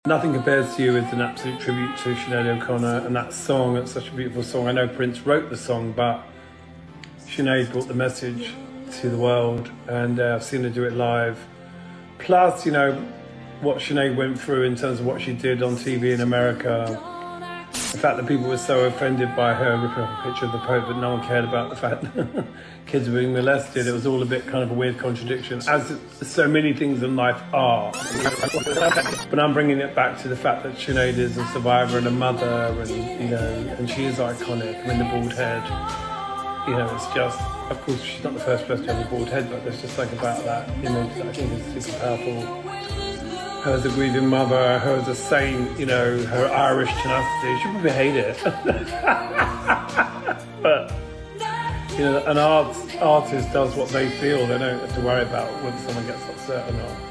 Nothing Compares to You is an absolute tribute to Sinead O'Connor, and that song, it's such a beautiful song. I know Prince wrote the song, but Sinead brought the message to the world, and I've seen her do it live. Plus, you know, what Sinead went through in terms of what she did on TV in America. The fact that people were so offended by her ripping up a picture of the Pope, but no one cared about the fact that kids were being molested. It was all a bit kind of a weird contradiction, as so many things in life are. But I'm bringing it back to the fact that Sinead is a survivor and a mother, and you know, and she is iconic. I mean, the bald head. You know, it's just, of course, she's not the first person to have a bald head, but there's just something about that image that I think is super powerful. Her as a grieving mother, her as a saint, you know, her Irish tenacity. She probably hate it. But, you know, an artist does what they feel. They don't have to worry about whether someone gets upset or not.